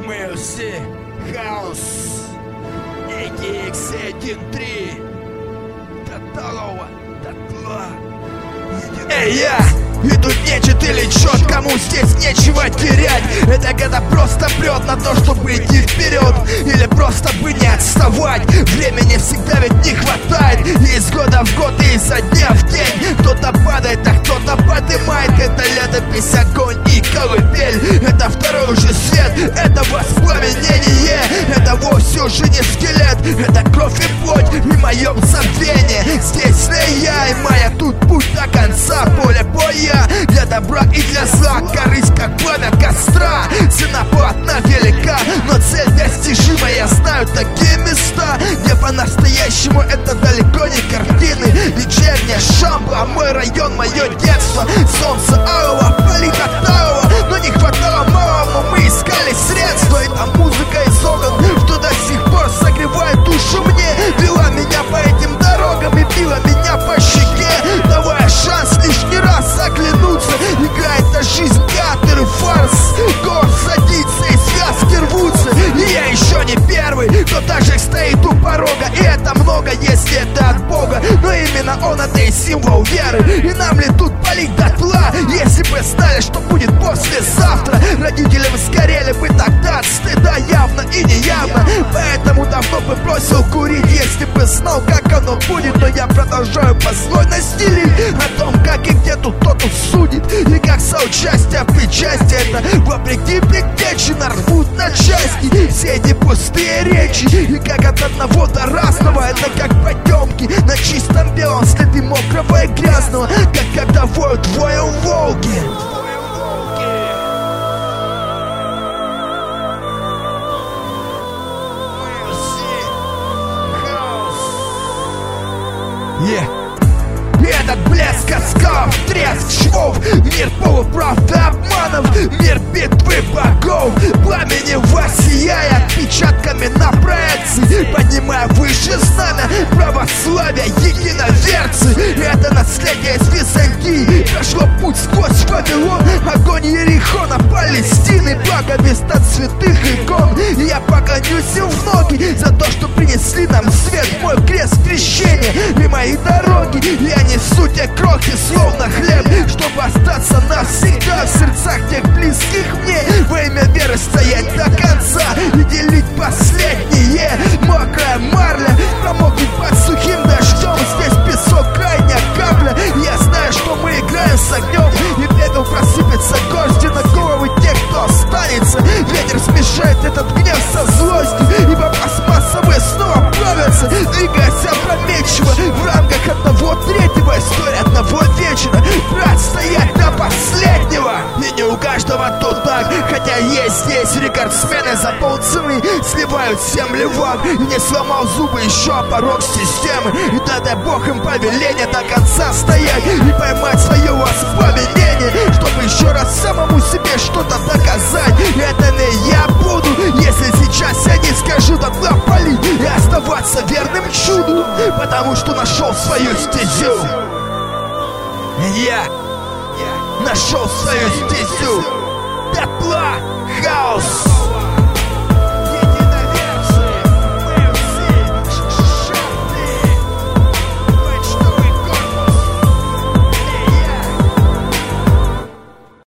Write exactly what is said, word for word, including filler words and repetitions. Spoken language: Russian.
Мы все хаос. Некий икс один три. До талого, до тла. Эй, я! И тут нечет или чет, кому здесь нечего терять. Это когда просто прет на то, чтобы идти вперед, или просто бы не отставать. Времени всегда ведь не хватает, и из года в год, и изо дня в день. Кто-то падает, а кто-то поднимает. Это летопись, огонь и колыбель. Это второй уже свет, это воспламенение. Это вовсе уже не скелет, это кровь и плоть и мое забвение. Здесь не я и моя, тут путь до конца. Поле боя для добра и для зла, корысть как пламя костра. Цена платна велика, но цель достижима. Я знаю такие места, где по-настоящему это далеко не картины. Вечерняя Шамба, мой район, мое детство. Солнце алого, полито талого, но не хватало малого. Мы искали средства, и там музыка из окон, что до сих пор согревает душу мне. Вела меня по этим дорогам и била меня по щеке, давая шанс лишний раз оглянуться. Играет на жизнь театр и фарс. Голос садится и связки рвутся. И я еще не первый, кто даже стоит у порога. И это много, если это от Бога, но именно он это и символ веры. И нам ли тут палить дотла? Если бы знали, что будет послезавтра, родители бы сгорели бы тогда от стыда, явно и неявно. Поэтому давно бы бросил курить, если бы знал, как оно будет. Но я продолжаю по злой настелить о том, как и где тут кто-то судит, и как соучастие в причастии. Это вопреки предтечи нарвут на части все эти пустые речи. И как от одного до разного, это как потемки на чистом белом, следы мокрого и грязного, как когда воют вдвоем волки. Yeah. И этот блеск от скалов, треск швов, мир полуправды обманов, мир битвы богов, пламени воссияя отпечатками на проекции, поднимая выше знамя православия единоверцы. И это наследие из Византии прошло путь сквозь Вавилон, огонь Иерихона, Палестины, благо места святых икон. И я поклонюсь им в ноги за то, что принесли нам свет, мой крест крещения и мои дороги. Я несу те крохи, словно хлеб, чтобы остаться навсегда в сердцах тех близких мне. Во имя веры стоять до конца и делить последнее. Мокрая марля промокнет под сухим дождем. Здесь песок, крайняя капля. Я знаю, что мы играем с огнем, и пепел просыпется гвозди на головы тех, кто останется. Ветер смешает этот гнев со злостью, ибо пластмассовые снова плавятся, двигаясь опрометчиво в рамках одного третьего истории одного вечера. Брат, стоять до последнего. И не у каждого тут так, хотя есть здесь рекордсмены за полцены, сливают землю в ад. И не сломал зубы еще о порог системы, и да дай Бог им повеление до конца стоять и поймать свое воспламенение, чтобы еще раз самому себе что-то доказать. И это не я буду, если сейчас я не скажу дотла палить и оставаться верным чуду, потому что нашел свою стезю. Я нашел свою стезю. Дотла хаос.